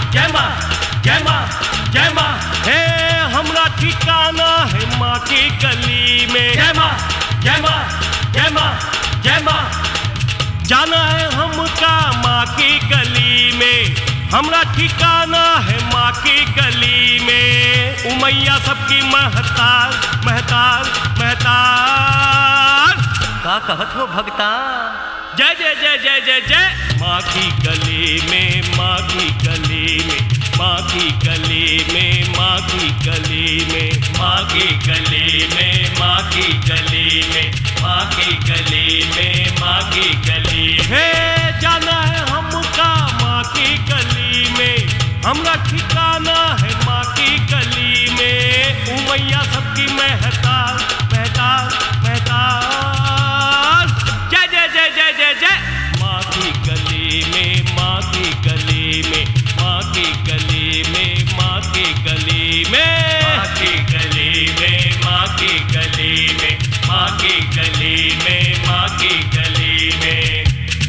जय माँ जय माँ जय माँ। हे हमरा ठिकाना है माँ की गली में। जय माँ जय माँ जय माँ जय माँ। जाना है हमका माँ की गली में, हमरा ठिकाना है माँ की गली में। उमैया सबकी महतार महतार महतार। का कहत हो भगता? जय जय जय जय जय जय। माँ की गली में माँ की गली में माँ की गली में माँ की गली में माँ की गली में माँ की गली में माँ की गली में माँ की गली। हे जाना है हमका माँ की गली में, हमरा ठिकाना है माँ की गली में। उमैया सबकी महतार महतार महतार। जय जय जय जय जय जय। माँ की गली में माँ की गली में माँ की गली में माँ की गली में माँ की गली में माँ की गली में माँ की गली में माँ की गली में।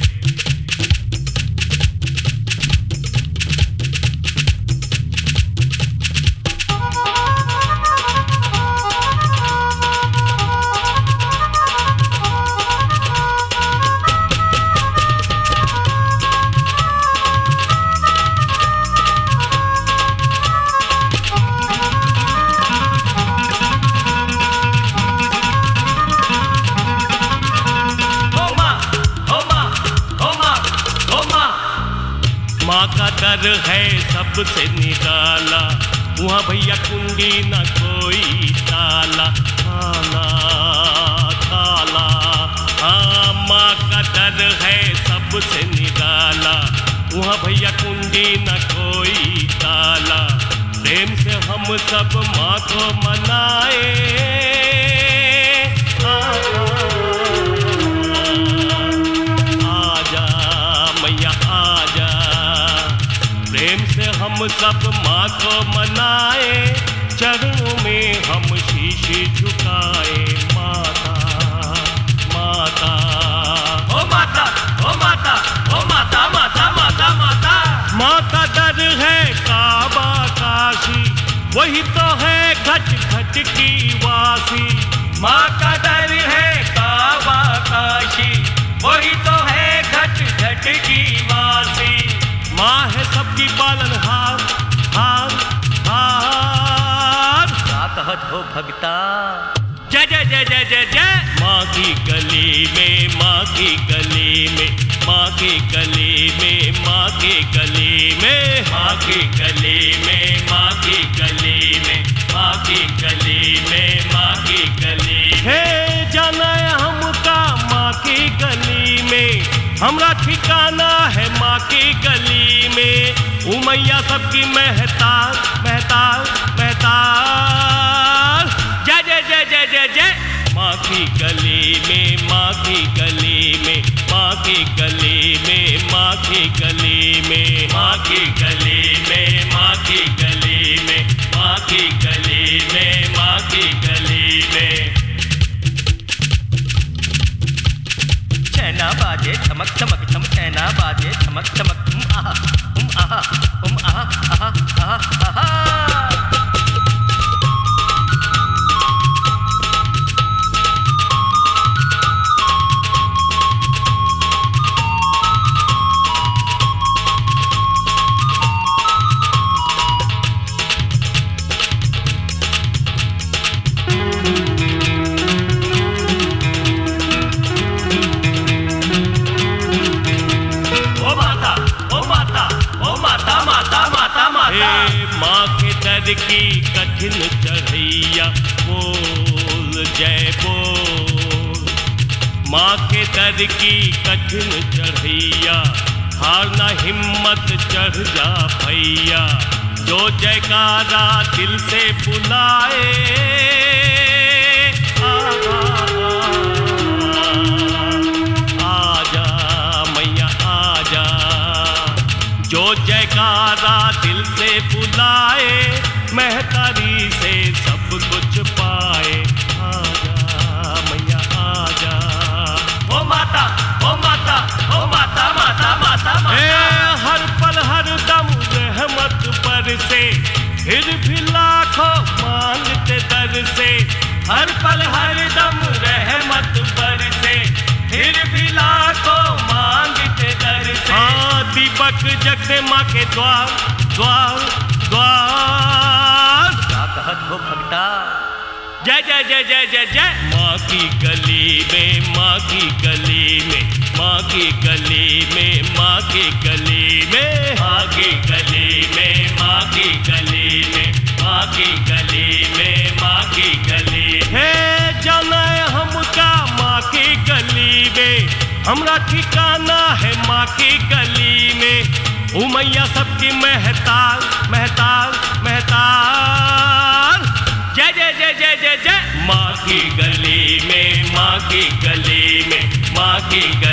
माँ का दर है सबसे निराला, वहाँ भैया कुंडी न कोई ताला ताला ताला। हाँ माँ का दर है सबसे निराला, वहाँ भैया कुंडी न कोई ताला। प्रेम से हम सब माँ को मनाए। हम सब माँ को मनाए, चरणों में हम शीश झुकाए। माता माता ओ माता ओ माता ओ माता माता माता माता। माँ का दर है काबा काशी, वही तो है घट घट की वासी। माँ का दर है काबा काशी, वही तो है घट घट की वासी। माँ है सबकी पालनहार हार हार। का कहत हो भगता? जय जय जय जय जय जय। माँ की गली में माँ की गली में माँ की गली में माँ की गली में माँ की गली में माँ की गली में माँ की गली में माँ की गली। हे जाना है हमका माँ की गली में, हमरा ठिकाना है माँ की गली में। उमैया सबकी महतार महतार महतार। जय जय जय जय जय जय। माँ की गली में माँ की गली में माँ की गली में माँ की गली में माँ की गली में माँ की गली में माँ की गली में माँ की गली में। छैना बाजे चमक चमक चम, छैना बाजे चमक चमक आहा आहा आहा आहा आहा आहा। माँ के दर की कठिन चढ़ैया बोल जय बोल। माँ के दर की कठिन चढ़ैया, हारना हिम्मत चढ़ जा भैया। जो जयकारा दिल से बुलाए, आजा मैया आजा। जो जयकारा दिल से बुलाए, महतारी से सब कुछ पाए। आजा मैया आजा। ओ माता ओ माता ओ माता माता माता माता। हर पल हर दम रहमत फिर भी लाखों मांगते दर से, हर पल हर दम रहमत बरसे, फिर भी लाखों मांगते दर से। हाँ, दीपक जगते माँ के द्वार द्वार द्वार। क्या कहत हो भगता? जय जय जय जय जय जय। माँ की गली में, माँ की गली में, माँ की गली में, माँ की गली में, माँ की गली में, माँ की गली में, माँ की गली में, माँ की गली है। जाना है हमका माँ की गली में, हमरा ठिकाना है माँ की गली में। उमैया सबकी महताल महताल महताल। जय जय जय जय जय जय। माँ की गली में, माँ की गली में, माँ की गली